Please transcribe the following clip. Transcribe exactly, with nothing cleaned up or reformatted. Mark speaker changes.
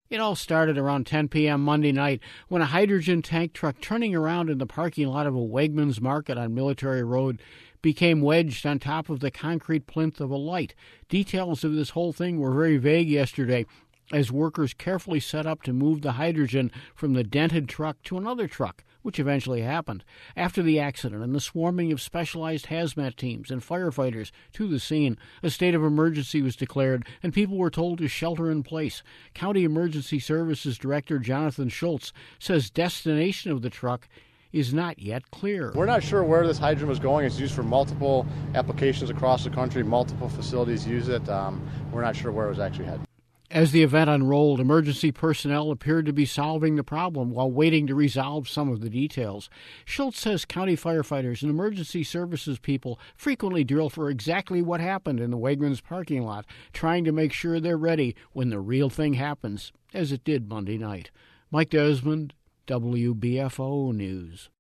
Speaker 1: It all started around ten p.m. Monday night when a hydrogen tank truck turning around in the parking lot of a Wegmans Market on Military Road became wedged on top of the concrete plinth of a light. Details of this whole thing were very vague yesterday as workers carefully set up to move the hydrogen from the dented truck to another truck, which eventually happened. After the accident and the swarming of specialized hazmat teams and firefighters to the scene, a state of emergency was declared and people were told to shelter in place. County Emergency Services Director Jonathan Schultz says destination of the truck is not yet clear.
Speaker 2: We're not sure where this hydrogen was going. It's used for multiple applications across the country. Multiple facilities use it. Um, we're not sure where it was actually headed.
Speaker 1: As the event unrolled, emergency personnel appeared to be solving the problem while waiting to resolve some of the details. Schultz says county firefighters and emergency services people frequently drill for exactly what happened in the Wegmans parking lot, trying to make sure they're ready when the real thing happens, as it did Monday night. Mike Desmond, W B F O News.